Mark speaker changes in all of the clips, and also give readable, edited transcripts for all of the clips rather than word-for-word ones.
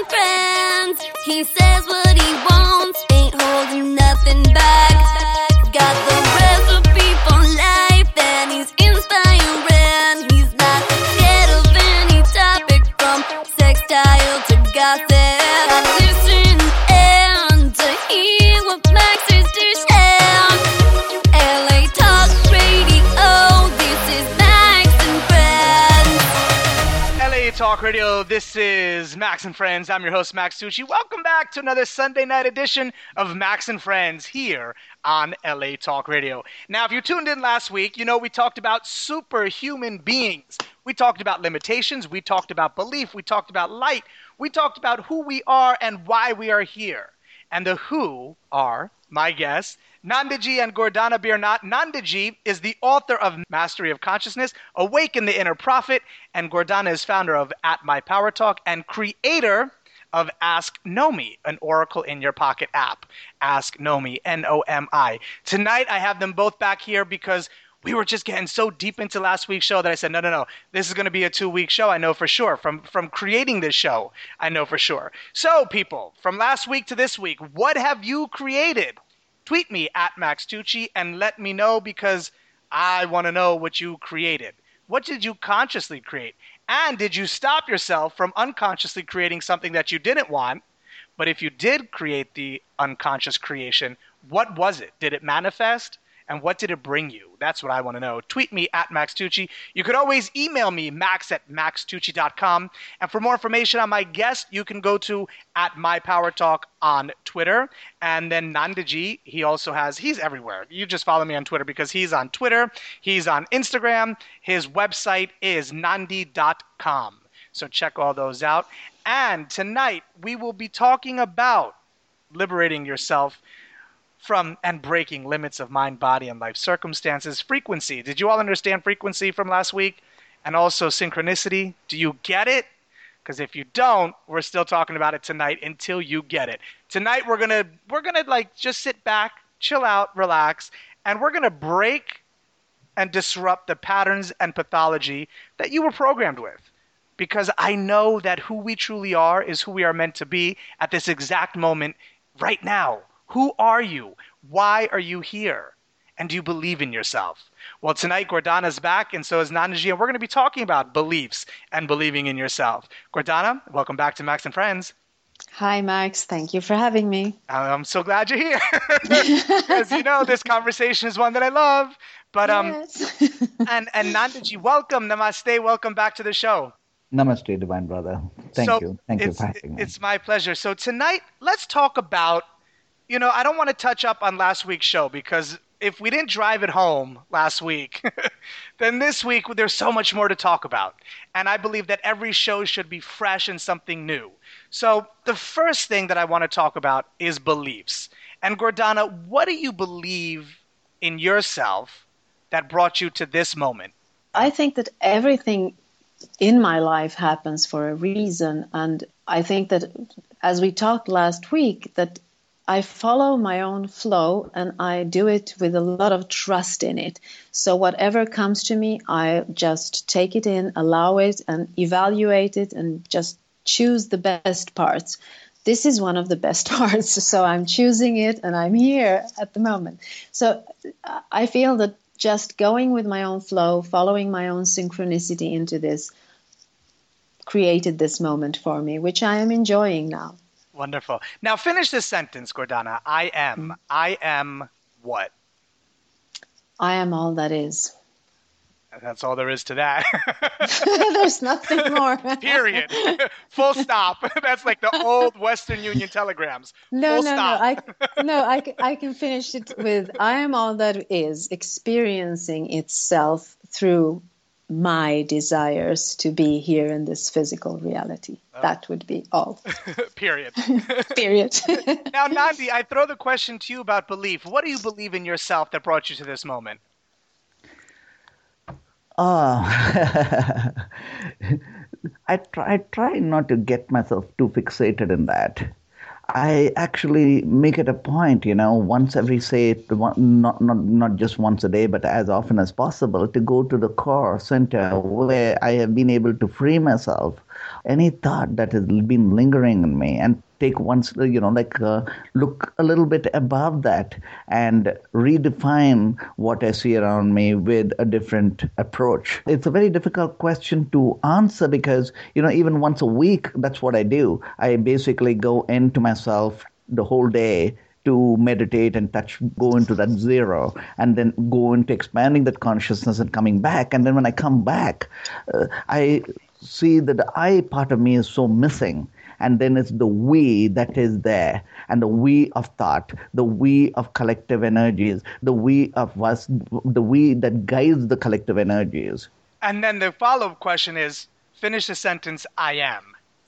Speaker 1: and friends. He says what he wants, ain't holding nothing back. Got the recipe for life that he's inspiring. He's not scared of any topic, from sextile to gossip. Listen and to hear what Max is dishing. LA Talk Radio, this is Max and Friends.
Speaker 2: LA Talk Radio, this is Max and Friends. I'm your host, Max Tucci. Welcome back to another Sunday night edition of Max and Friends here on LA Talk Radio. Now, if you tuned in last week, you know we talked about superhuman beings. We talked about limitations. We talked about belief. We talked about light. We talked about who we are and why we are here. And the who are my guests, Nandaji and Gordana Birnat. Nandaji is the author of Mastery of Consciousness, Awaken the Inner Prophet, and Gordana is founder of At My Power Talk and creator of Ask Nomi, an Oracle in Your Pocket app. Ask Nomi, N-O-M-I. Tonight, I have them both back here because we were just getting so deep into last week's show that I said, no, this is going to be a 2-week show, I know for sure. From creating this show, I know for sure. So, people, from last week to this week, what have you created? Tweet me at Max Tucci and let me know, because I want to know what you created. What did you consciously create? And did you stop yourself from unconsciously creating something that you didn't want? But if you did create the unconscious creation, what was it? Did it manifest? And what did it bring you? That's what I want to know. Tweet me at Max Tucci. You could always email me, max@maxtucci.com. And for more information on my guest, you can go to at My Power Talk on Twitter. And then Nandaji, he's everywhere. You just follow me on Twitter because he's on Twitter. He's on Instagram. His website is nandi.com. So check all those out. And tonight, we will be talking about liberating yourself from and breaking limits of mind, body, and life circumstances. Frequency. Did you all understand frequency from last week? And also synchronicity. Do you get it? Because if you don't, we're still talking about it tonight until you get it. Tonight we're gonna like just sit back, chill out, relax, and we're gonna break and disrupt the patterns and pathology that you were programmed with. Because I know that who we truly are is who we are meant to be at this exact moment right now. Who are you? Why are you here? And do you believe in yourself? Well, tonight, Gordana's back, and so is Nandaji, and we're going to be talking about beliefs and believing in yourself. Gordana, welcome back to Max and Friends.
Speaker 3: Hi, Max. Thank you for having me.
Speaker 2: I'm so glad you're here. As you know, this conversation is one that I love. But
Speaker 3: yes.
Speaker 2: and Nandaji, welcome. Namaste. Welcome back to the show.
Speaker 4: Namaste, divine brother. Thank you. Thank you for having me.
Speaker 2: It's my pleasure. So tonight, let's talk about, I don't want to touch up on last week's show, because if we didn't drive it home last week, then this week there's so much more to talk about. And I believe that every show should be fresh and something new. So the first thing that I want to talk about is beliefs. And Gordana, what do you believe in yourself that brought you to this moment?
Speaker 3: I think that everything in my life happens for a reason. And I think that, as we talked last week, that I follow my own flow and I do it with a lot of trust in it. So whatever comes to me, I just take it in, allow it, and evaluate it, and just choose the best parts. This is one of the best parts, so I'm choosing it, and I'm here at the moment. So I feel that just going with my own flow, following my own synchronicity into this, created this moment for me, which I am enjoying now.
Speaker 2: Wonderful. Now finish this sentence, Gordana. I am what?
Speaker 3: I am all that is.
Speaker 2: That's all there is to that.
Speaker 3: There's nothing more.
Speaker 2: Period. Full stop. That's like the old Western Union telegrams.
Speaker 3: No. I can finish it with, I am all that is, experiencing itself through my desires to be here in this physical reality. Oh. That would be all.
Speaker 2: Period.
Speaker 3: Period.
Speaker 2: Now, Nandi, I throw the question to you about belief. What do you believe in yourself that brought you to this moment?
Speaker 4: I try not to get myself too fixated in that. I actually make it a point, once every, not just once a day, but as often as possible, to go to the core center where I have been able to free myself any thought that has been lingering in me, and take once, look a little bit above that and redefine what I see around me with a different approach. It's a very difficult question to answer because, even once a week, that's what I do. I basically go into myself the whole day to meditate and go into that zero, and then go into expanding that consciousness and coming back. And then when I come back, I see that the I part of me is so missing. And then it's the we that is there, and the we of thought, the we of collective energies, the we of us, the we that guides the collective energies.
Speaker 2: And then the follow-up question is, finish the sentence, I am.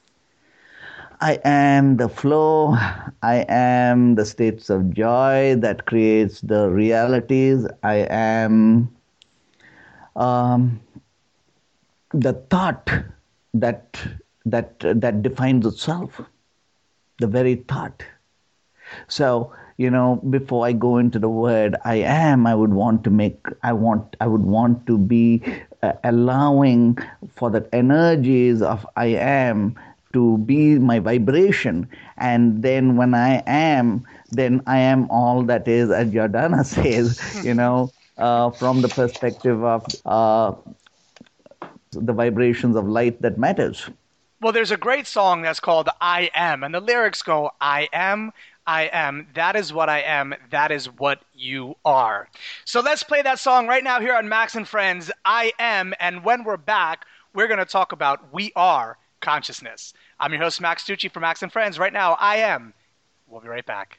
Speaker 4: I am the flow. I am the states of joy that creates the realities. I am the thought that defines itself, the very thought. So, before I go into the word I am, I would want to be allowing for the energies of I am to be my vibration. And then when I am, then I am all that is, as Jordana says, from the perspective of the vibrations of light that matters.
Speaker 2: Well, there's a great song that's called I Am, and the lyrics go, I am, that is what I am, that is what you are. So let's play that song right now here on Max and Friends, I Am, and when we're back, we're going to talk about We Are Consciousness. I'm your host, Max Tucci from Max and Friends. Right now, I Am. We'll be right back.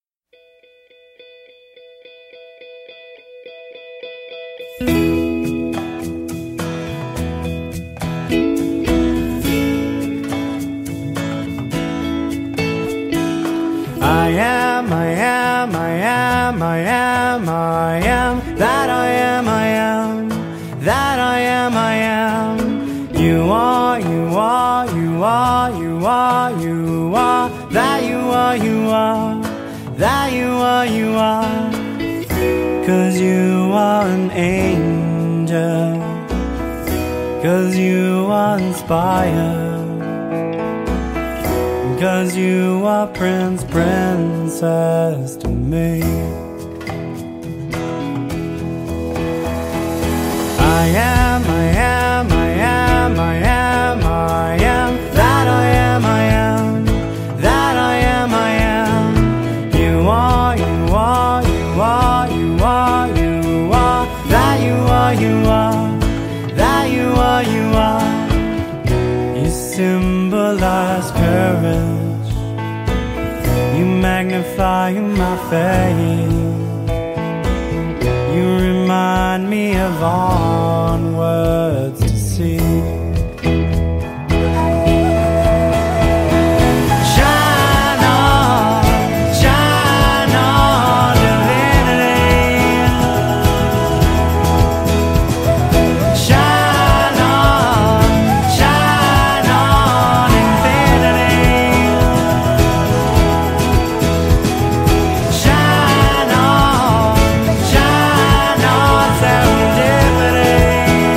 Speaker 5: I am, I am, I am, I am, I am, that I am, I am, that I am, I am. You are, you are, you are, you are, you are, that you are, you are, that you are, you are. 'Cause you are an angel, 'cause you are inspired, 'cause you are prince, princess to me. I am, I am, I am, I am, I am, that I am, I am, that I am, I am. You are, you are, you are, you are, you are, that you are, you are, that you are, you are. You symbolize courage, you magnify my faith, you remind me of onwards to see. Shine on, divinity. Shine on, infinity. Shine on, serendipity.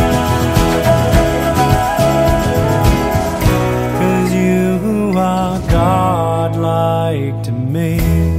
Speaker 5: 'Cause you are godlike to me.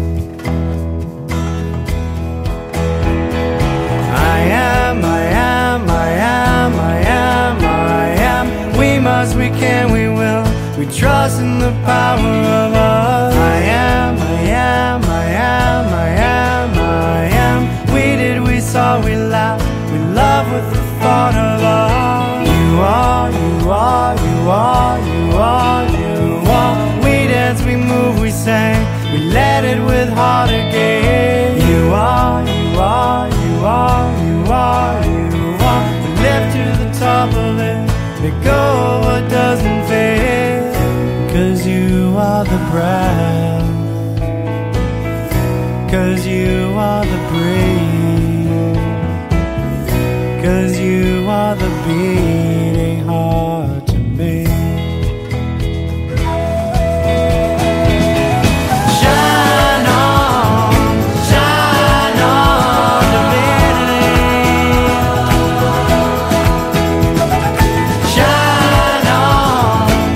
Speaker 5: I am, I am, I am, I am, I am. We must, we can, we will. We trust in the power of us. I am, I am, I am, I am, I am. We did, we saw, we laughed, we love with the thought of us. You are, you are, you are, you are, you are. We dance, we move, we sing, we let it with heart again. You are, you are, you are, you are, you are. We lift to the top of it, let go of what doesn't fit. 'Cause you are the breath, 'cause you are the breeze, 'cause you are the beating heart to me. Shine on, divinity. Shine on,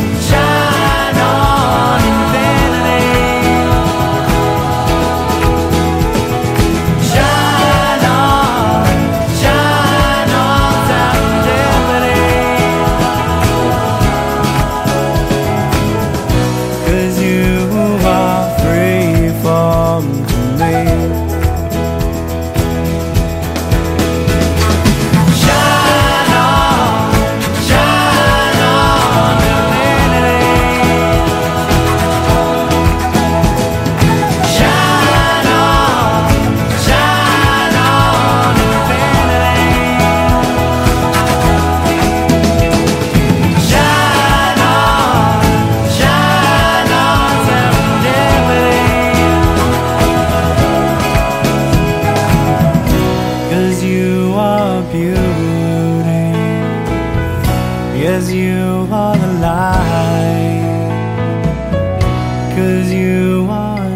Speaker 5: 'cause you are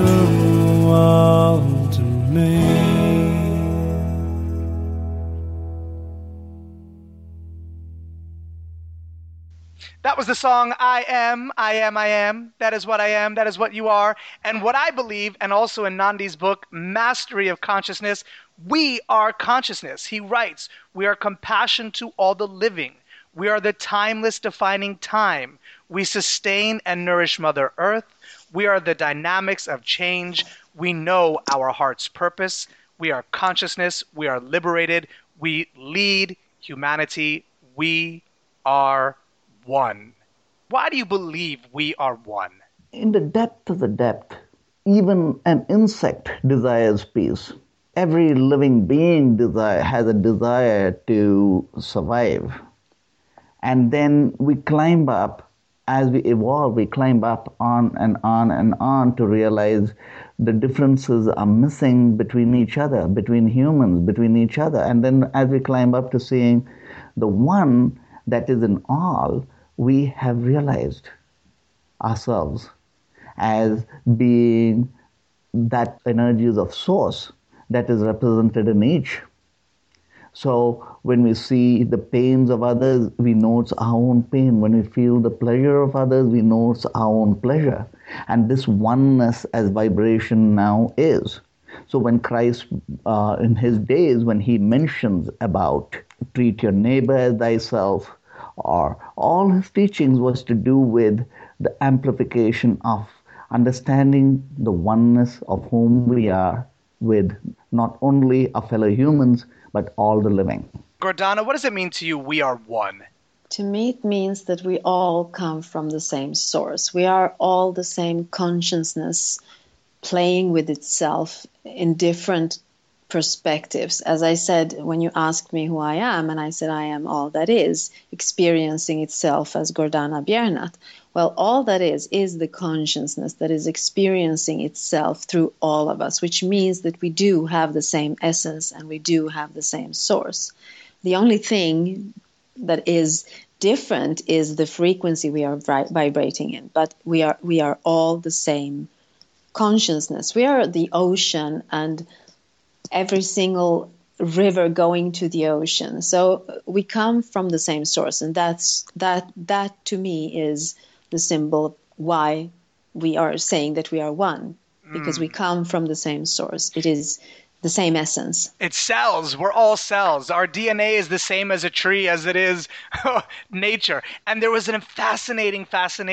Speaker 5: jewel to me.
Speaker 2: That was the song I Am, I Am, I Am. That is what I am, that is what you are. And what I believe, and also in Nandi's book, Mastery of Consciousness, we are consciousness. He writes, we are compassion to all the living. We are the timeless defining time. We sustain and nourish Mother Earth. We are the dynamics of change. We know our heart's purpose. We are consciousness. We are liberated. We lead humanity. We are one. Why do you believe we are one?
Speaker 4: In the depth of the depth, even an insect desires peace. Every living being has a desire to survive. And then we climb up, as we evolve, we climb up on and on and on to realize the differences are missing between each other, between humans, between each other. And then as we climb up to seeing the one that is in all, we have realized ourselves as being that energies of source that is represented in each. So when we see the pains of others, we notice our own pain. When we feel the pleasure of others, we notice our own pleasure. And this oneness as vibration now is. So when Christ, in his days, when he mentions about treat your neighbor as thyself, or all his teachings was to do with the amplification of understanding the oneness of whom we are with not only our fellow humans, but all the living.
Speaker 2: Gordana, what does it mean to you, we are one?
Speaker 3: To me, it means that we all come from the same source. We are all the same consciousness playing with itself in different perspectives. As I said, when you asked me who I am, and I said I am all that is, experiencing itself as Gordana Biernat. Well, all that is the consciousness that is experiencing itself through all of us, which means that we do have the same essence and we do have the same source. The only thing that is different is the frequency we are vibrating in, but we are all the same consciousness. We are the ocean and every single river going to the ocean. So we come from the same source, and that to me is the symbol of why we are saying that we are one, because we come from the same source. It is the same essence.
Speaker 2: It's cells. We're all cells. Our DNA is the same as a tree as it is nature. And there was a fascinating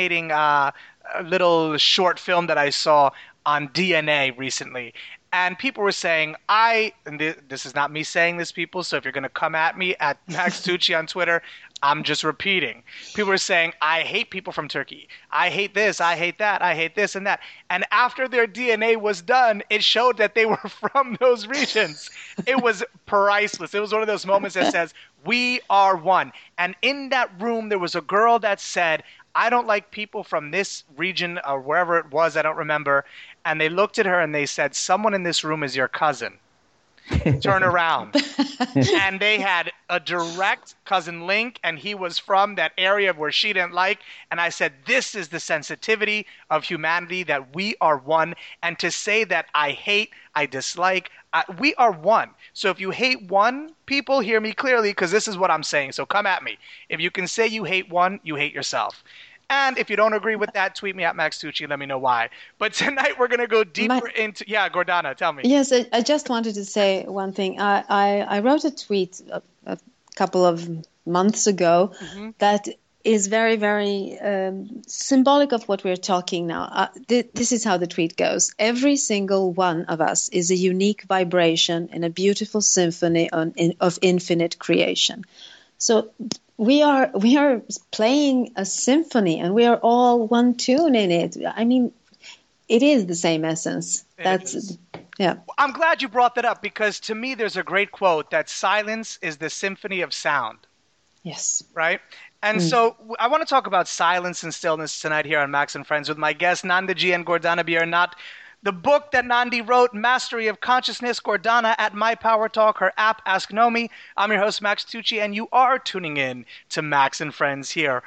Speaker 2: little short film that I saw on DNA recently. And people were saying, this is not me saying this, people, so if you're going to come at me at Max Tucci on Twitter, I'm just repeating. People were saying, I hate people from Turkey. I hate this, I hate that, I hate this and that. And after their DNA was done, it showed that they were from those regions. It was priceless. It was one of those moments that says, we are one. And in that room, there was a girl that said, I don't like people from this region or wherever it was, I don't remember. And they looked at her and they said, someone in this room is your cousin. Turn around. And they had a direct cousin link, and he was from that area where she didn't like. And I said, this is the sensitivity of humanity, that we are one. And to say that I hate, I dislike, we are one. So if you hate one, people, hear me clearly, because this is what I'm saying. So come at me. If you can say you hate one, you hate yourself. And if you don't agree with that, tweet me at Max Tucci. Let me know why. But tonight we're going to go deeper into... Yeah, Gordana, tell me.
Speaker 3: Yes, I just wanted to say one thing. I wrote a tweet a couple of months ago that is very, very symbolic of what we're talking now. This is how the tweet goes. Every single one of us is a unique vibration in a beautiful symphony of infinite creation. So we are playing a symphony, and we are all one tune in it. I mean, it is the same essence. Yeah.
Speaker 2: I'm glad you brought that up, because to me there's a great quote that silence is the symphony of sound.
Speaker 3: Yes.
Speaker 2: Right? And so I want to talk about silence and stillness tonight here on Max and Friends with my guests, Nandaji and Gordana Biernat. The book that Nandi wrote, Mastery of Consciousness, Gordana at My Power Talk, her app, Ask Nomi. I'm your host, Max Tucci, and you are tuning in to Max and Friends here.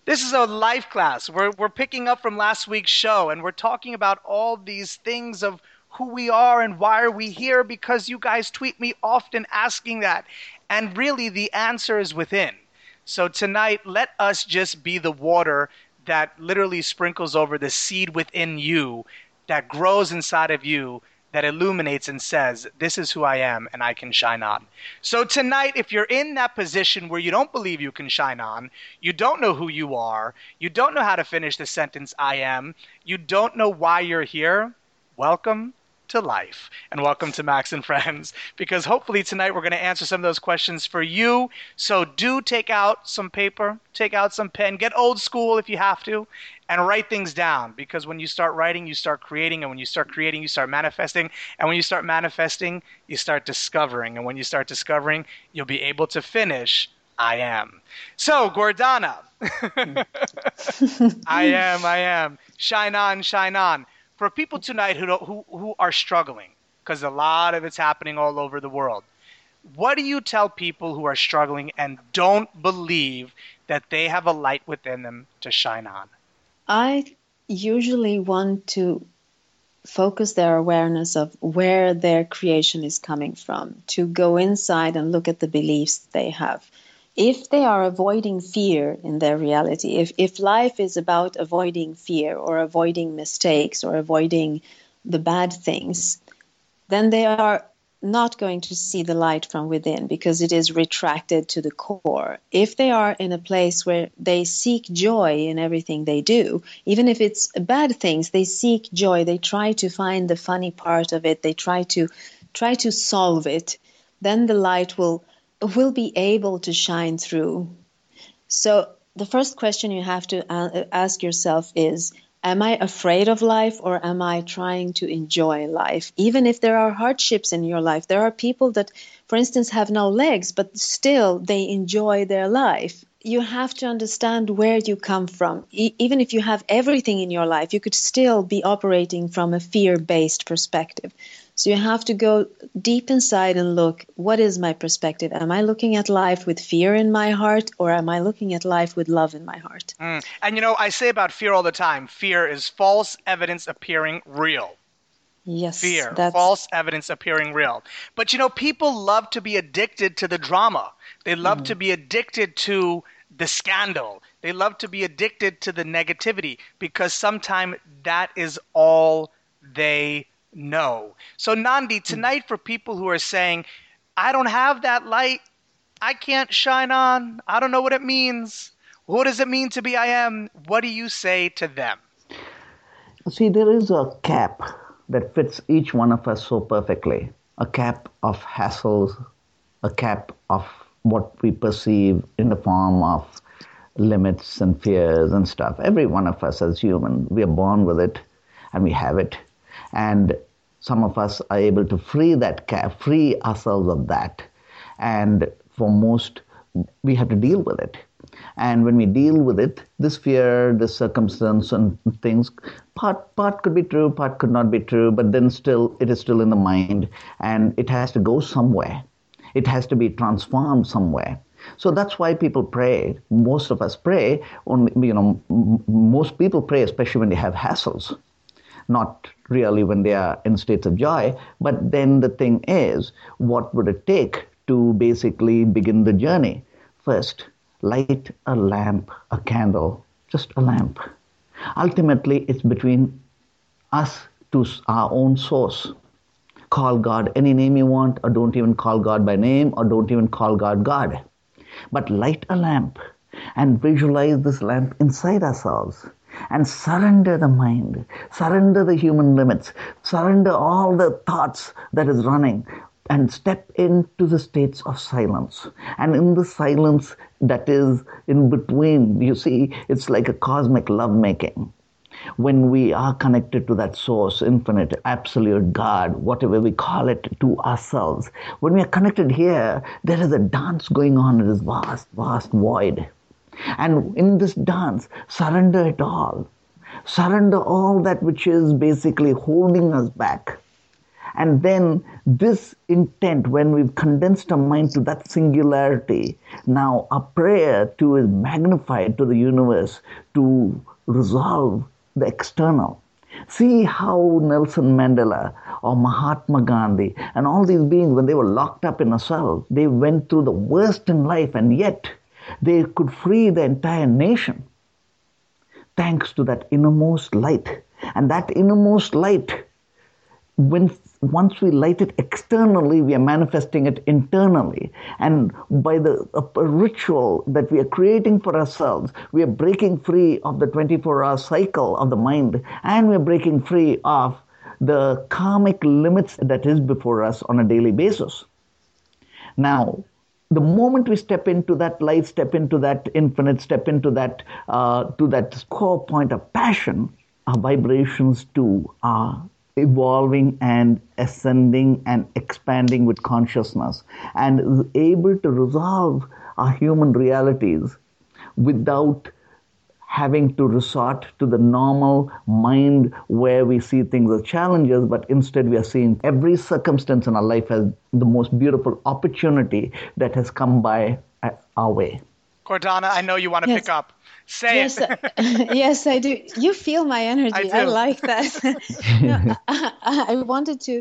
Speaker 2: This is a life class. We're picking up from last week's show, and we're talking about all these things of who we are and why are we here, because you guys tweet me often asking that. And really, the answer is within. So tonight, let us just be the water that literally sprinkles over the seed within you, that grows inside of you, that illuminates and says, this is who I am and I can shine on. So tonight, if you're in that position where you don't believe you can shine on, you don't know who you are, you don't know how to finish the sentence I am, you don't know why you're here, welcome to life and welcome to Max and Friends, because hopefully tonight we're going to answer some of those questions for you. So do take out some paper, take out some pen, get old school if you have to, and write things down, because when you start writing, you start creating, and when you start creating, you start manifesting, and when you start manifesting, you start discovering, and when you start discovering, you'll be able to finish I am. So, Gordana, I am. Shine on, shine on. For people tonight who are struggling, because a lot of it's happening all over the world, what do you tell people who are struggling and don't believe that they have a light within them to shine on?
Speaker 3: I usually want to focus their awareness of where their creation is coming from, to go inside and look at the beliefs they have. If they are avoiding fear in their reality, if life is about avoiding fear or avoiding mistakes or avoiding the bad things, then they are not going to see the light from within, because it is retracted to the core. If they are in a place where they seek joy in everything they do, even if it's bad things, they seek joy, they try to find the funny part of it, they try to solve it, then the light will be able to shine through. So the first question you have to ask yourself is, am I afraid of life, or am I trying to enjoy life? Even if there are hardships in your life, there are people that, for instance, have no legs, but still they enjoy their life. You have to understand where you come from. Even if you have everything in your life, you could still be operating from a fear-based perspective. So you have to go deep inside and look, what is my perspective? Am I looking at life with fear in my heart, or am I looking at life with love in my heart?
Speaker 2: And I say about fear all the time, fear is false evidence appearing real.
Speaker 3: Yes.
Speaker 2: Fear, false evidence appearing real. But people love to be addicted to the drama. They love to be addicted to the scandal. They love to be addicted to the negativity, because sometimes that is all they know. So Nandi, tonight, for people who are saying, I don't have that light, I can't shine on, I don't know what it means, what does it mean to be I am, what do you say to them?
Speaker 4: See, there is a cap that fits each one of us so perfectly. A cap of hassles, a cap of what we perceive in the form of limits and fears and stuff. Every one of us as human, we are born with it and we have it. And some of us are able to free that cap, free ourselves of that. And for most, we have to deal with it. And when we deal with it, this fear, this circumstance and things, part could be true, part could not be true, but then still, it is still in the mind, and it has to go somewhere. It has to be transformed somewhere. So that's why people pray. Most of us pray. Most people pray, especially when they have hassles. Not really when they are in states of joy. But then the thing is, what would it take to basically begin the journey? First, light a lamp, a candle, just a lamp. Ultimately, it's between us to our own source. Call God any name you want, or don't even call God by name, or don't even call God God. But light a lamp and visualize this lamp inside ourselves. And surrender the mind, surrender the human limits, surrender all the thoughts that is running, and step into the states of silence. And in the silence that is in between, you see, it's like a cosmic lovemaking. When we are connected to that source, infinite, absolute God, whatever we call it, to ourselves, when we are connected here, there is a dance going on in this vast, vast void. And in this dance, surrender it all. Surrender all that which is basically holding us back. And then this intent, when we've condensed our mind to that singularity, now our prayer too is magnified to the universe to resolve the external. See how Nelson Mandela or Mahatma Gandhi and all these beings, when they were locked up in a cell, they went through the worst in life, and yet they could free the entire nation thanks to that innermost light. And that innermost light, once we light it externally, we are manifesting it internally. And by the ritual that we are creating for ourselves, we are breaking free of the 24-hour cycle of the mind, and we are breaking free of the karmic limits that is before us on a daily basis. Now, the moment we step into that light, step into that infinite, step into that to that core point of passion, our vibrations too are evolving and ascending and expanding with consciousness, and is able to resolve our human realities without having to resort to the normal mind where we see things as challenges, but instead we are seeing every circumstance in our life as the most beautiful opportunity that has come by our way.
Speaker 2: Cordana, I know you want to pick up. Say
Speaker 3: yes,
Speaker 2: it.
Speaker 3: Yes, I do. You feel my energy.
Speaker 2: I do.
Speaker 3: I like that. No, I wanted to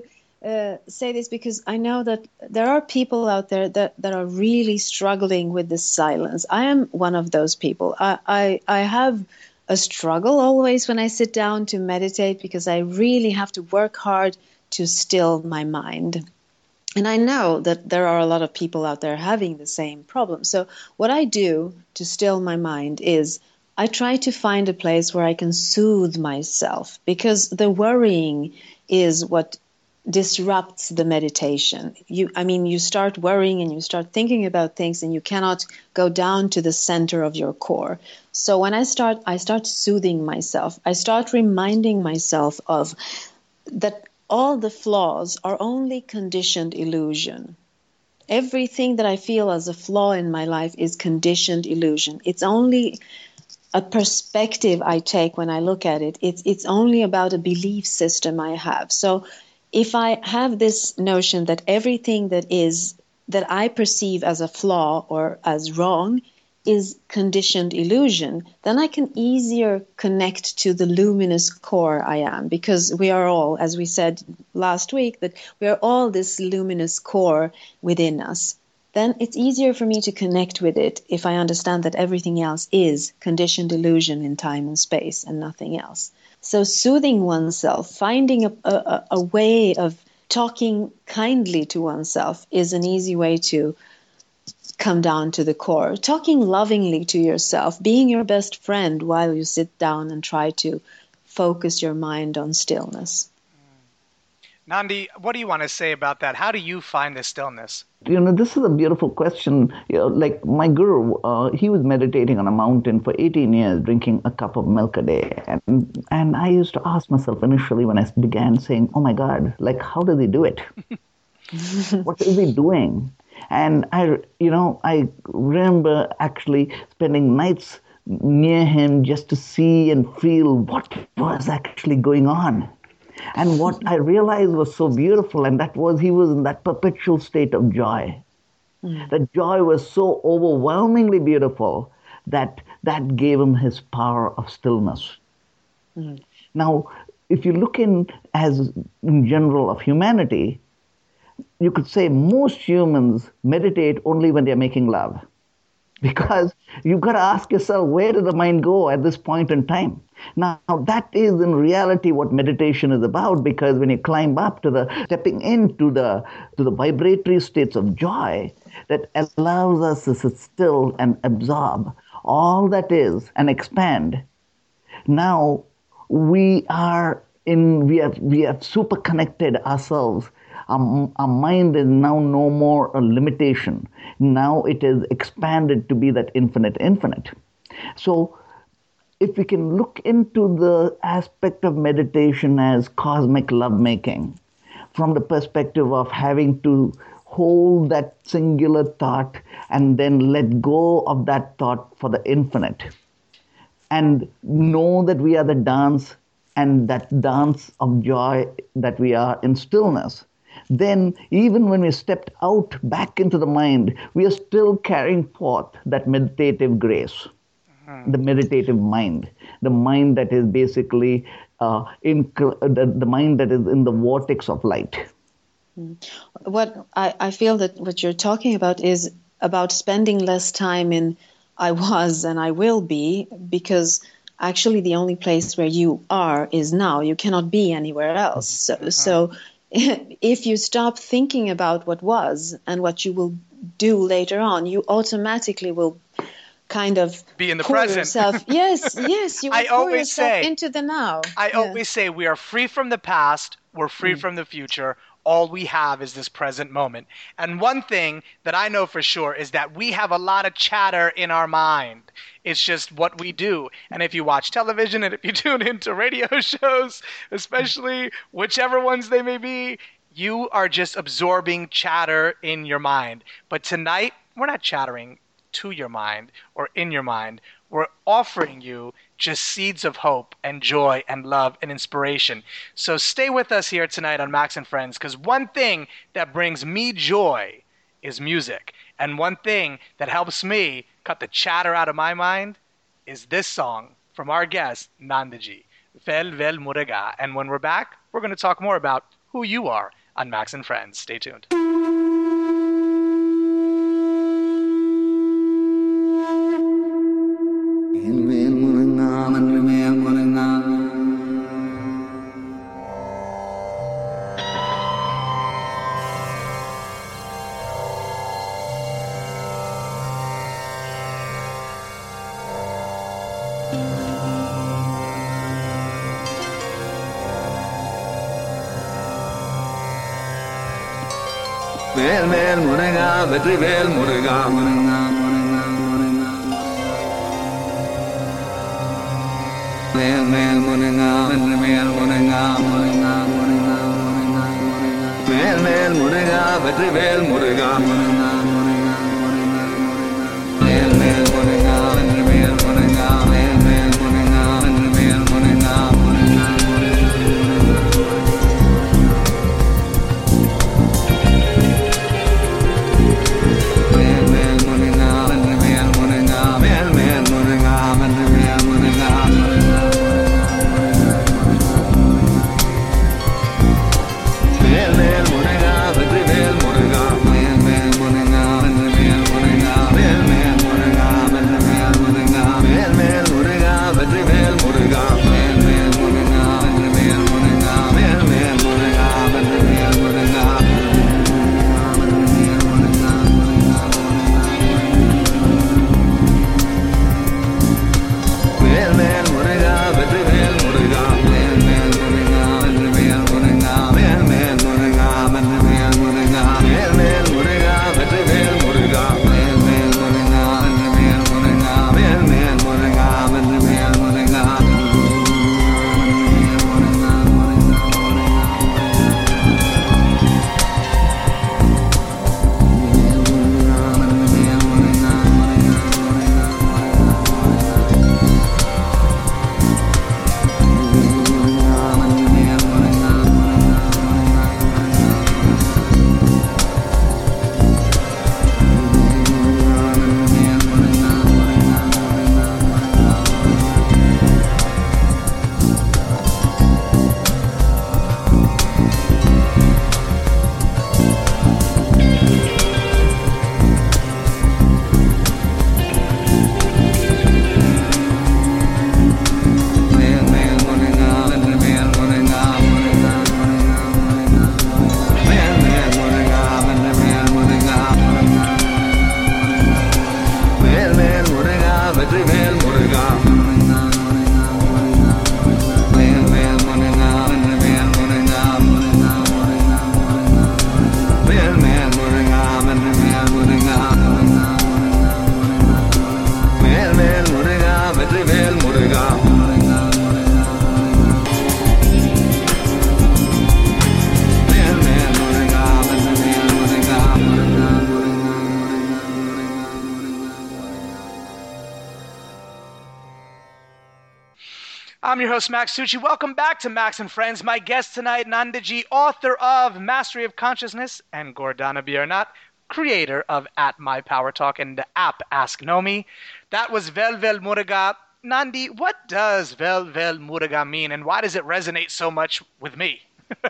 Speaker 3: say this because I know that there are people out there that are really struggling with this silence. I am one of those people. I have a struggle always when I sit down to meditate because I really have to work hard to still my mind. And I know that there are a lot of people out there having the same problem. So what I do to still my mind is I try to find a place where I can soothe myself, because the worrying is what disrupts the meditation. You start worrying and you start thinking about things and you cannot go down to the center of your core. So when I start soothing myself. I start reminding myself of that all the flaws are only conditioned illusion. Everything that I feel as a flaw in my life is conditioned illusion. It's only a perspective I take when I look at it. It's only about a belief system I have. So if I have this notion that everything that I perceive as a flaw or as wrong is conditioned illusion, then I can easier connect to the luminous core I am, because we are all, as we said last week, that we are all this luminous core within us. Then it's easier for me to connect with it if I understand that everything else is conditioned illusion in time and space and nothing else. So soothing oneself, finding a way of talking kindly to oneself is an easy way to come down to the core. Talking lovingly to yourself, being your best friend while you sit down and try to focus your mind on stillness.
Speaker 2: Nandi, what do you want to say about that? How do you find the stillness?
Speaker 4: This is a beautiful question. Like my guru, he was meditating on a mountain for 18 years, drinking a cup of milk a day. And I used to ask myself initially when I began saying, oh my God, like how does he do it? What is he doing? And I remember actually spending nights near him just to see and feel what was actually going on. And what I realized was so beautiful, and that was he was in that perpetual state of joy. That joy was so overwhelmingly beautiful that gave him his power of stillness. Now, if you look in general of humanity, you could say most humans meditate only when they're making love. Because you've got to ask yourself, where did the mind go at this point in time? Now, that is in reality what meditation is about, because when you climb up to stepping into the vibratory states of joy that allows us to sit still and absorb all that is and expand, now we have super connected ourselves. Our mind is now no more a limitation. Now it is expanded to be that infinite. So if we can look into the aspect of meditation as cosmic lovemaking, from the perspective of having to hold that singular thought and then let go of that thought for the infinite, and know that we are the dance and that dance of joy that we are in stillness, then even when we stepped out back into the mind, we are still carrying forth that meditative grace, the meditative mind, the mind that is basically the mind that is in the vortex of light.
Speaker 3: What I feel that what you're talking about is about spending less time in I was and I will be, because actually the only place where you are is now. You cannot be anywhere else. So if you stop thinking about what was and what you will do later on, you automatically will kind of
Speaker 2: be in the
Speaker 3: pour
Speaker 2: present.
Speaker 3: Yourself, yes, you will pour yourself into the now.
Speaker 2: I always say we are free from the past, we're free from the future. All we have is this present moment. And one thing that I know for sure is that we have a lot of chatter in our mind. It's just what we do. And if you watch television and if you tune into radio shows, especially whichever ones they may be, you are just absorbing chatter in your mind. But tonight, we're not chattering to your mind or in your mind. We're offering you just seeds of hope and joy and love and inspiration. So stay with us here tonight on Max and Friends, because one thing that brings me joy is music. And one thing that helps me cut the chatter out of my mind is this song from our guest, Nandaji, Vel Vel Murega. And when we're back, we're going to talk more about who you are on Max and Friends. Stay tuned.
Speaker 6: Vel vel Murega, Vetri vel Murega, Vel vel Murega, Vetri vel Murega, Vel vel Murega, Vetri vel Murega, Vel vel Murega, Vetri vel Murega, Vel vel Murega, Vetri vel Murega. Vel vel Murega, Vetri vel Murega, Vel vel Murega.
Speaker 2: I'm your host, Max Tucci. Welcome back to Max and Friends. My guest tonight, Nandaji, author of Mastery of Consciousness, and Gordana Biernat, creator of At My Power Talk and the app Ask Nomi. That was Vel Vel Muruga. Nandi, what does Vel Vel Muruga mean, and why does it resonate so much with me?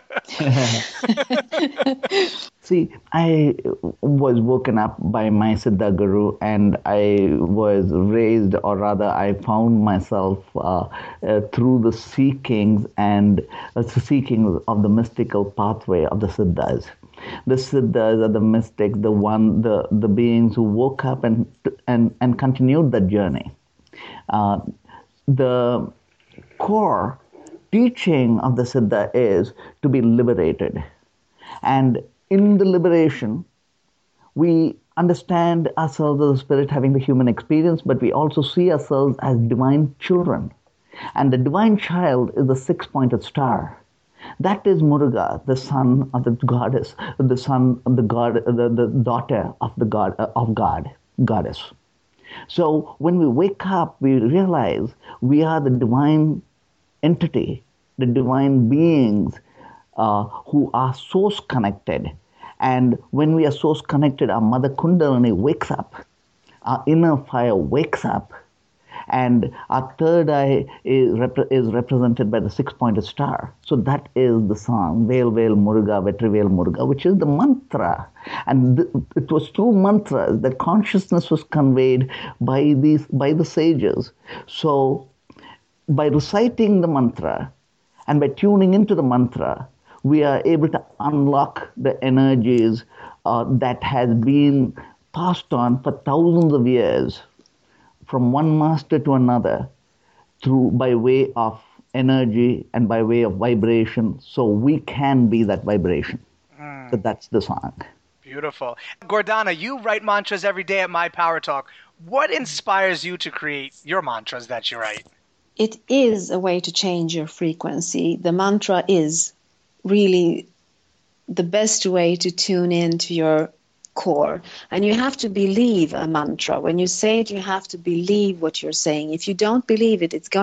Speaker 4: See, I was woken up by my Siddha Guru, and I was raised, or rather, I found myself through the seekings of the mystical pathway of the Siddhas. The Siddhas are the mystics, the beings who woke up and continued that journey. The core teaching of the Siddha is to be liberated. And in the liberation, we understand ourselves as a spirit having the human experience, but we also see ourselves as divine children. And the divine child is the six-pointed star. That is Muruga, the son of the goddess, the son of the god, the daughter of the goddess. So when we wake up, we realize we are the divine entity, the divine beings who are source connected. And when we are source connected, our mother Kundalini wakes up, our inner fire wakes up, and our third eye is represented by the six-pointed star. So that is the song, Vel Vel Muruga, Vetrivel Muruga, which is the mantra. And it was through mantras that consciousness was conveyed by the sages. So by reciting the mantra and by tuning into the mantra, we are able to unlock the energies that has been passed on for thousands of years from one master to another by way of energy and by way of vibration, so we can be that vibration. So that's the song.
Speaker 2: Beautiful. Gordana, you write mantras every day at My Power Talk. What inspires you to create your mantras that you write?
Speaker 3: It is a way to change your frequency. The mantra is really the best way to tune in to your core. And you have to believe a mantra. When you say it, you have to believe what you're saying. If you don't believe it, it's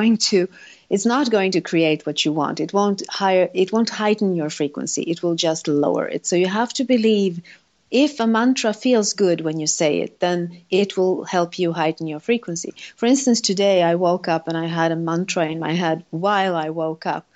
Speaker 3: not going to create what you want. It won't heighten your frequency. It will just lower it. So you have to believe. If a mantra feels good when you say it, then it will help you heighten your frequency. For instance, today I woke up and I had a mantra in my head while I woke up.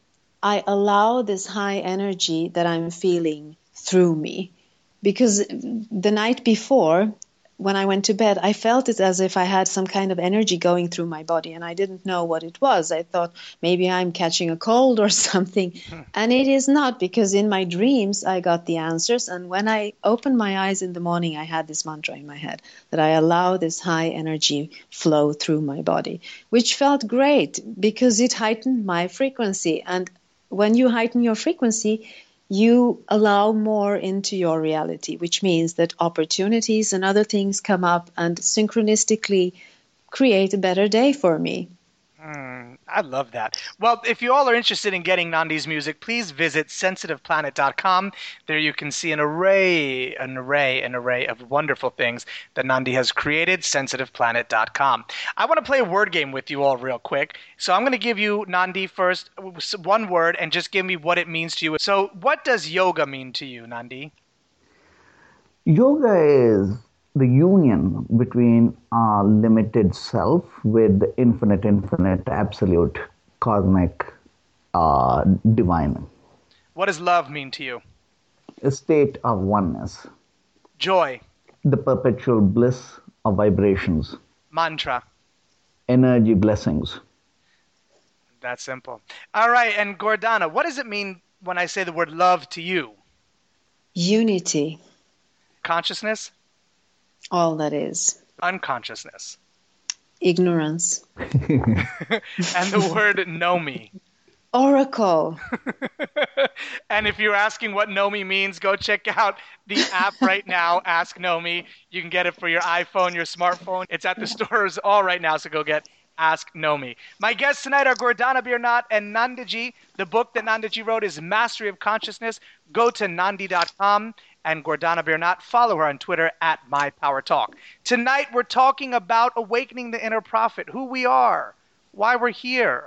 Speaker 3: I allow this high energy that I'm feeling through me. Because the night before, when I went to bed, I felt it as if I had some kind of energy going through my body, and I didn't know what it was. I thought maybe I'm catching a cold or something. And it is not, because in my dreams, I got the answers. And when I opened my eyes in the morning, I had this mantra in my head that I allow this high energy flow through my body, which felt great because it heightened my frequency. And when you heighten your frequency, you allow more into your reality, which means that opportunities and other things come up and synchronistically create a better day for me.
Speaker 2: I love that. Well, if you all are interested in getting Nandi's music, please visit sensitiveplanet.com. There you can see an array of wonderful things that Nandi has created, sensitiveplanet.com. I want to play a word game with you all real quick. So I'm going to give you, Nandi, first one word and just give me what it means to you. So what does yoga mean to you, Nandi?
Speaker 4: Yoga is the union between our limited self with the infinite, absolute, cosmic, divine.
Speaker 2: What does love mean to you?
Speaker 4: A state of oneness.
Speaker 2: Joy.
Speaker 4: The perpetual bliss of vibrations.
Speaker 2: Mantra.
Speaker 4: Energy blessings.
Speaker 2: That's simple. All right, and Gordana, what does it mean when I say the word love to you?
Speaker 3: Unity.
Speaker 2: Consciousness?
Speaker 3: All that is.
Speaker 2: Unconsciousness.
Speaker 3: Ignorance.
Speaker 2: And the word Nomi.
Speaker 3: Oracle.
Speaker 2: And if you're asking what Nomi means, go check out the app right now, Ask Nomi. You can get it for your iPhone, your smartphone. It's at the stores all right now, so go get Ask Nomi. My guests tonight are Gordana Biernat and Nandaji. The book that Nandaji wrote is Mastery of Consciousness. Go to nandi.com. And Gordana Biernat, follow her on Twitter at MyPowerTalk. Tonight we're talking about awakening the inner prophet, who we are, why we're here,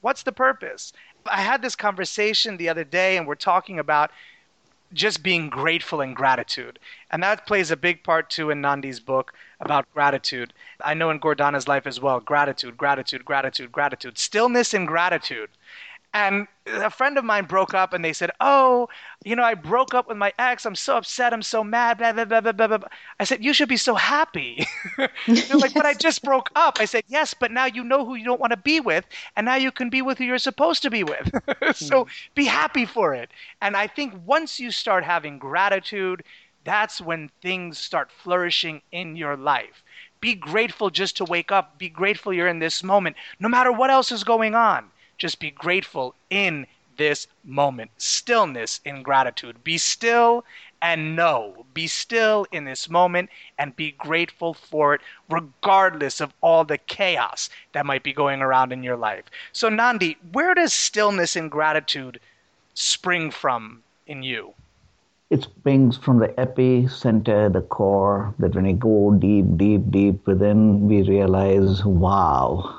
Speaker 2: What's the purpose? I had this conversation the other day, and we're talking about just being grateful and gratitude. And that plays a big part too in Nandi's book about gratitude. I know in Gordana's life as well, gratitude, gratitude, gratitude, gratitude, stillness and gratitude. And a friend of mine broke up and they said, oh, I broke up with my ex. I'm so upset. I'm so mad. Blah, blah, blah, blah, blah, blah. I said, you should be so happy. They're like, but I just broke up. I said, yes, but now you know who you don't want to be with. And now you can be with who you're supposed to be with. So be happy for it. And I think once you start having gratitude, that's when things start flourishing in your life. Be grateful just to wake up. Be grateful you're in this moment, no matter what else is going on. Just be grateful in this moment. Stillness in gratitude. Be still and know. Be still in this moment and be grateful for it, regardless of all the chaos that might be going around in your life. So, Nandi, where does stillness and gratitude spring from in you?
Speaker 4: It springs from the epicenter, the core, that when we go deep, deep, deep within, we realize, wow,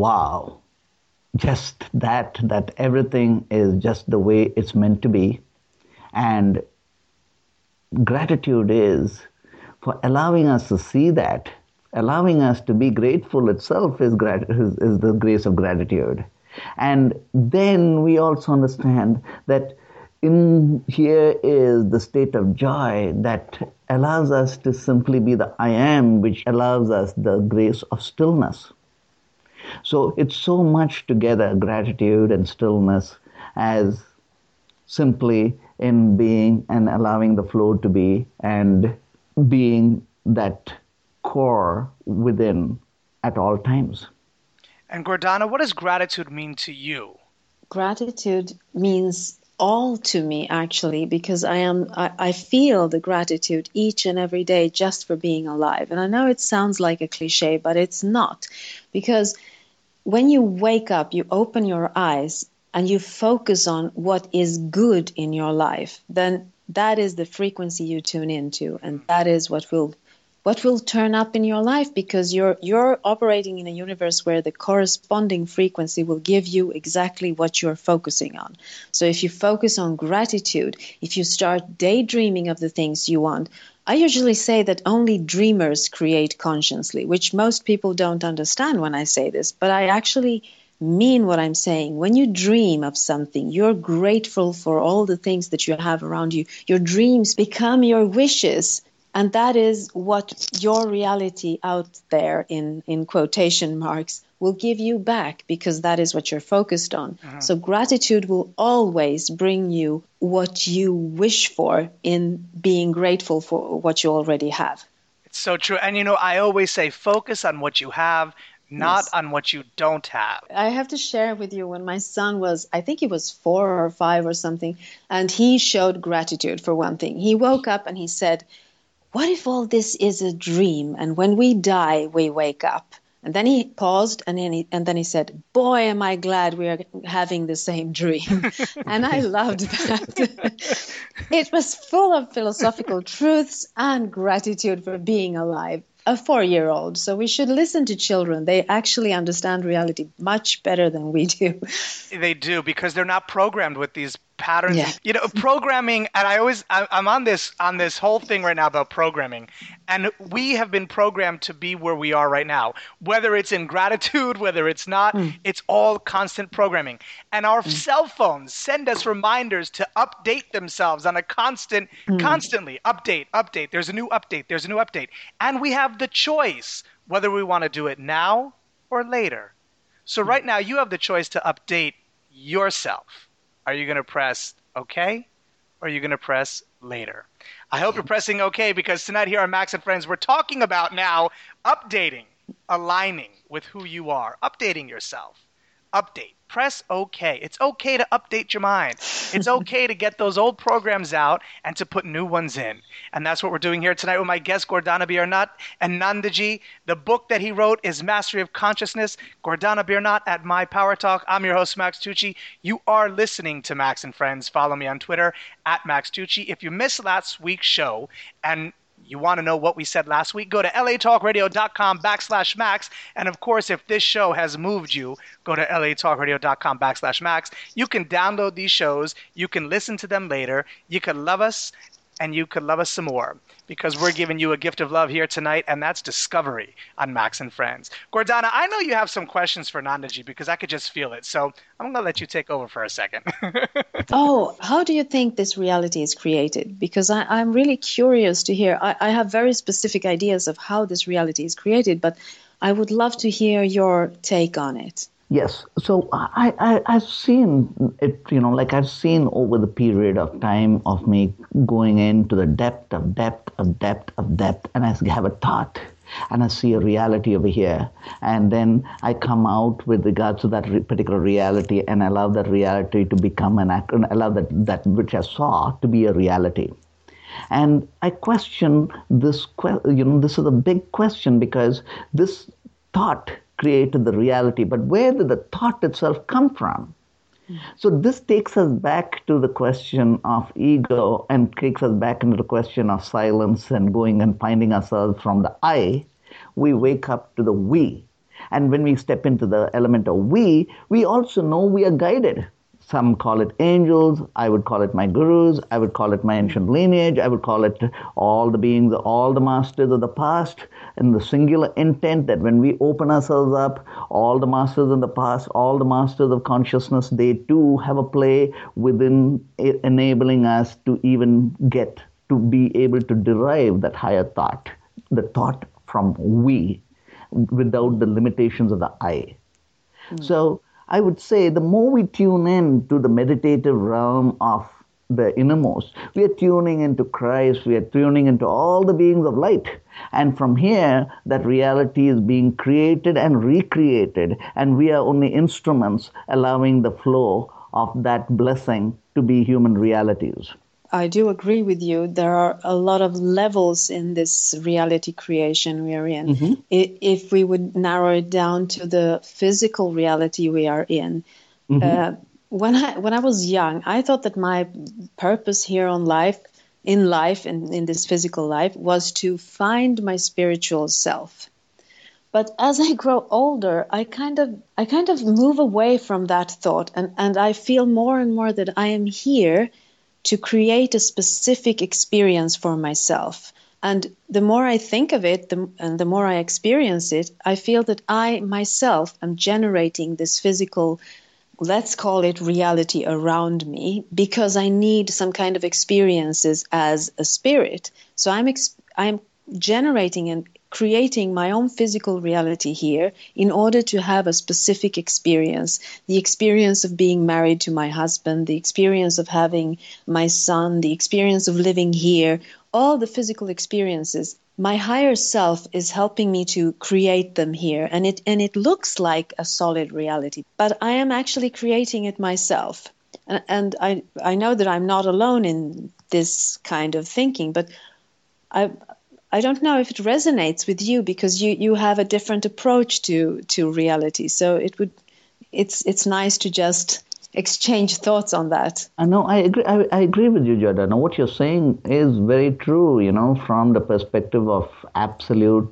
Speaker 4: just that everything is just the way it's meant to be. And gratitude is for allowing us to see that, allowing us to be grateful itself is the grace of gratitude. And then we also understand that in here is the state of joy that allows us to simply be the I am, which allows us the grace of stillness. So it's so much together, gratitude and stillness, as simply in being and allowing the flow to be and being that core within at all times.
Speaker 2: And Gordana, what does gratitude mean to you?
Speaker 3: Gratitude means all to me, actually, because I feel the gratitude each and every day just for being alive. And I know it sounds like a cliche, but it's not, because when you wake up, you open your eyes and you focus on what is good in your life, then that is the frequency you tune into, and that is what will turn up in your life, because you're operating in a universe where the corresponding frequency will give you exactly what you're focusing on. So if you focus on gratitude, if you start daydreaming of the things you want, I usually say that only dreamers create consciously, which most people don't understand when I say this, but I actually mean what I'm saying. When you dream of something, you're grateful for all the things that you have around you. Your dreams become your wishes. And that is what your reality out there, in quotation marks, will give you back, because that is what you're focused on. Uh-huh. So gratitude will always bring you what you wish for in being grateful for what you already have.
Speaker 2: It's so true. And, I always say focus on what you have, not on what you don't have.
Speaker 3: I have to share with you, when my son was, I think he was 4 or 5 or something, and he showed gratitude for one thing. He woke up and he said, what if all this is a dream, and when we die, we wake up? And then he paused, and then he said, boy, am I glad we are having the same dream. And I loved that. It was full of philosophical truths and gratitude for being alive. A 4-year-old. So we should listen to children. They actually understand reality much better than we do.
Speaker 2: They do, because they're not programmed with these patterns. Yeah. Programming, and I'm on this whole thing right now about programming. And we have been programmed to be where we are right now. Whether it's in gratitude, whether it's not, it's all constant programming. And our cell phones send us reminders to update themselves on a constantly update. There's a new update. And we have the choice whether we want to do it now or later. So right now you have the choice to update yourself. Are you going to press OK, or are you going to press later? I hope you're pressing OK, because tonight here on Max and Friends, we're talking about now updating, aligning with who you are, updating yourself. Update. Press OK. It's okay to update your mind. It's okay to get those old programs out and to put new ones in. And that's what we're doing here tonight with my guests, Gordana Biernat and Nandaji. The book that he wrote is Mastery of Consciousness. Gordana Biernat at My Power Talk. I'm your host, Max Tucci. You are listening to Max and Friends. Follow me on Twitter at Max Tucci. If you missed last week's show and You want to know what we said last week? Go to latalkradio.com/Max. And of course, if this show has moved you, go to latalkradio.com/Max. You can download these shows. You can listen to them later. You can love us, and you could love us some more, because we're giving you a gift of love here tonight, and that's discovery on Max and Friends. Gordana, I know you have some questions for Nandaji, because I could just feel it. So I'm going to let you take over for a second.
Speaker 3: Oh, how do you think this reality is created? Because I'm really curious to hear. I have very specific ideas of how this reality is created, but I would love to hear your take on it.
Speaker 4: Yes. So I've seen it, like I've seen over the period of time of me going into the depth of depth of depth of depth, and I have a thought, and I see a reality over here, and then I come out with regards to that particular reality, and allow that reality to become an act, and allow that which I saw to be a reality. And I question this, this is a big question, because this thought created the reality, but where did the thought itself come from? So this takes us back to the question of ego, and takes us back into the question of silence, and going and finding ourselves from the I. We wake up to the we. And when we step into the element of we also know we are guided. Some call it angels, I would call it my gurus, I would call it my ancient lineage, I would call it all the beings, all the masters of the past, and the singular intent that when we open ourselves up, all the masters in the past, all the masters of consciousness, they too have a play within enabling us to even get to be able to derive that higher thought, the thought from we, without the limitations of the I. So I would say the more we tune in to the meditative realm of the innermost, we are tuning into Christ, we are tuning into all the beings of light. And from here, that reality is being created and recreated, and we are only instruments allowing the flow of that blessing to be human realities.
Speaker 3: I do agree with you. There are a lot of levels in this reality creation we are in.
Speaker 4: Mm-hmm.
Speaker 3: If we would narrow it down to the physical reality we are in, when I was young, I thought that my purpose here in life, in this physical life, was to find my spiritual self. But as I grow older, I kind of move away from that thought, and I feel more and more that I am here to create a specific experience for myself. And the more I think of it, and the more I experience it, I feel that I myself am generating this physical, let's call it reality around me, because I need some kind of experiences as a spirit. So I'm generating and creating my own physical reality here in order to have a specific experience, the experience of being married to my husband, the experience of having my son, the experience of living here, all the physical experiences. My higher self is helping me to create them here, and it looks like a solid reality, but I am actually creating it myself. And I know that I'm not alone in this kind of thinking, but I don't know if it resonates with you, because you have a different approach to reality. So it's nice to just exchange thoughts on that.
Speaker 4: No, I agree. I agree with you, Jordana. What you're saying is very true. From the perspective of absolute,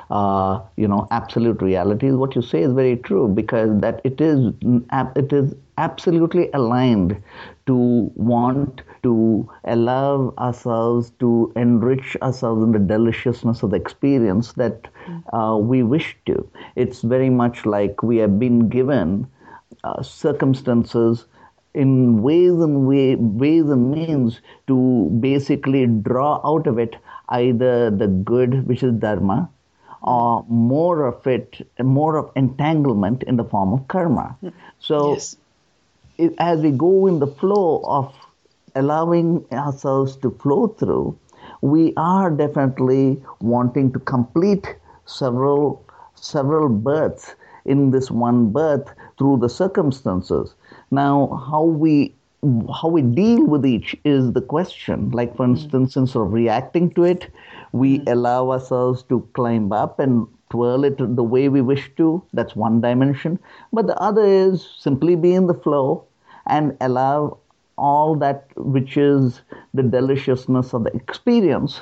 Speaker 4: absolute realities. What you say is very true, because that it is absolutely aligned to want to allow ourselves to enrich ourselves in the deliciousness of the experience that we wish to. It's very much like we have been given circumstances in ways and means to basically draw out of it either the good, which is dharma, or more of entanglement in the form of karma. So
Speaker 3: Yes.
Speaker 4: As we go in the flow of allowing ourselves to flow through, we are definitely wanting to complete several births in this one birth through the circumstances. Now, how we deal with each is the question. Like, for instance, instead of reacting to it, we allow ourselves to climb up and twirl it the way we wish to. That's one dimension. But the other is simply be in the flow and allow all that which is the deliciousness of the experience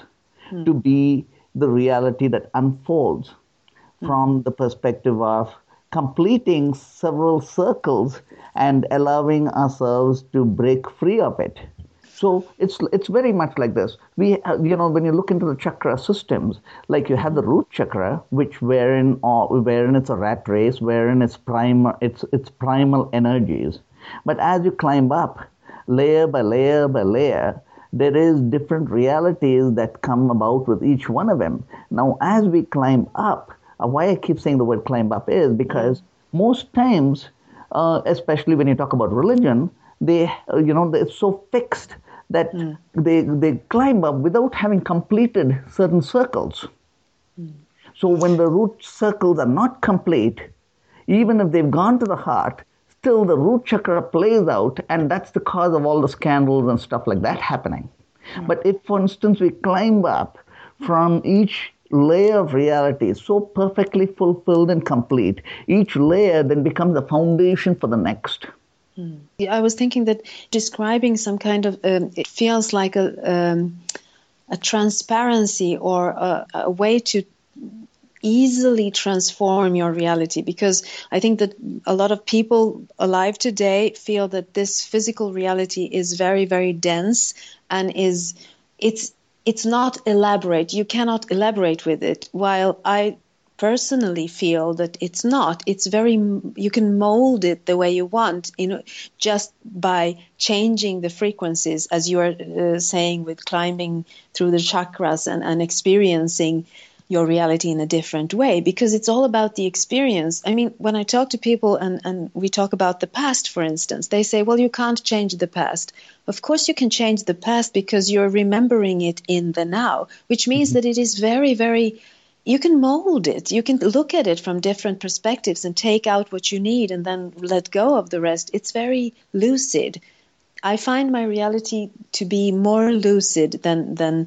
Speaker 4: to be the reality that unfolds from the perspective of completing several circles and allowing ourselves to break free of it. So it's very much like this. When you look into the chakra systems, like you have the root chakra, wherein it's a rat race, wherein it's primal energies. But as you climb up, layer by layer by layer, there is different realities that come about with each one of them. Now, as we climb up, why I keep saying the word climb up is because most times, especially when you talk about religion, they're so fixed that they climb up without having completed certain circles. So when the root circles are not complete, even if they've gone to the heart, still the root chakra plays out, and that's the cause of all the scandals and stuff like that happening. But if, for instance, we climb up from each layer of reality so perfectly fulfilled and complete, each layer then becomes the foundation for the next.
Speaker 3: I was thinking that describing some kind of, it feels like a transparency or a way to easily transform your reality, because I think that a lot of people alive today feel that this physical reality is very, very dense and it's not elaborate. You cannot elaborate with it, while I personally feel that it's not. It's you can mold it the way you want, just by changing the frequencies, as you are saying, with climbing through the chakras and experiencing your reality in a different way, because it's all about the experience. I mean, when I talk to people and we talk about the past, for instance, they say, well, you can't change the past. Of course you can change the past, because you're remembering it in the now, which means that it is very, very, you can mold it. You can look at it from different perspectives and take out what you need and then let go of the rest. It's very lucid. I find my reality to be more lucid than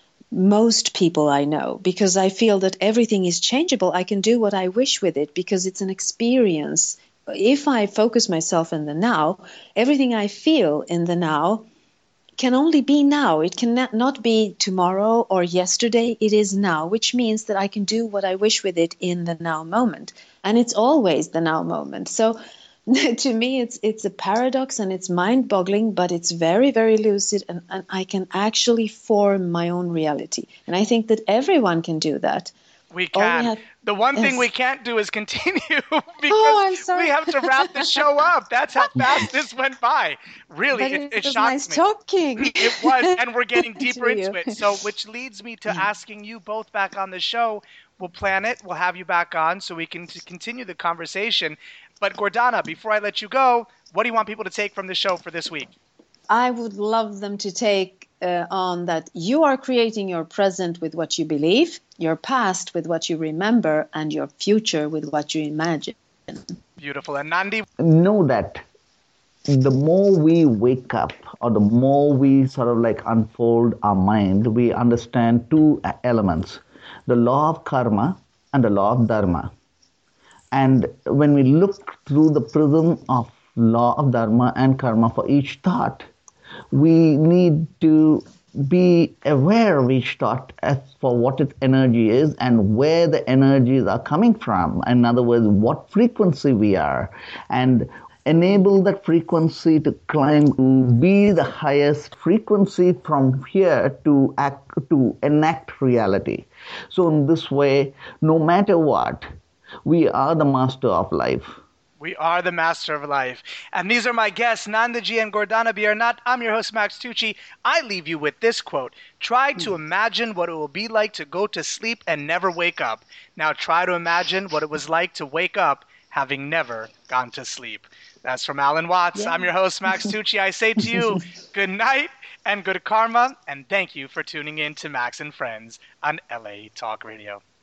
Speaker 3: most people I know, because I feel that everything is changeable. I can do what I wish with it because it's an experience. If I focus myself in the now, everything I feel in the now can only be now. It cannot be tomorrow or yesterday. It is now, which means that I can do what I wish with it in the now moment. And it's always the now moment. So to me, it's a paradox and it's mind-boggling, but it's very, very lucid, and I can actually form my own reality. And I think that everyone can do that.
Speaker 2: We can. The one thing we can't do is continue because we have to wrap the show up. That's how fast this went by. Really, it shocked
Speaker 3: nice
Speaker 2: me.
Speaker 3: Talking.
Speaker 2: It was, and we're getting deeper into it. So, which leads me to asking you both back on the show. We'll plan it. We'll have you back on so we can continue the conversation. But Gordana, before I let you go, what do you want people to take from the show for this week?
Speaker 3: I would love them to take on that you are creating your present with what you believe, your past with what you remember, and your future with what you imagine.
Speaker 2: Beautiful. And Nandi?
Speaker 4: Know that the more we wake up, or the more we sort of like unfold our mind, we understand two elements, the law of karma and the law of dharma. And when we look through the prism of law of dharma and karma for each thought, we need to be aware of each thought as for what its energy is and where the energies are coming from. In other words, what frequency we are, and enable that frequency to climb to be the highest frequency from here to enact reality. So in this way, no matter what, we are the master of life.
Speaker 2: We are the master of life. And these are my guests, Nandaji and Gordana Biernat. I'm your host, Max Tucci. I leave you with this quote. Try to imagine what it will be like to go to sleep and never wake up. Now try to imagine what it was like to wake up having never gone to sleep. That's from Alan Watts. Yeah. I'm your host, Max Tucci. I say to you, good night and good karma. And thank you for tuning in to Max and Friends on LA Talk Radio.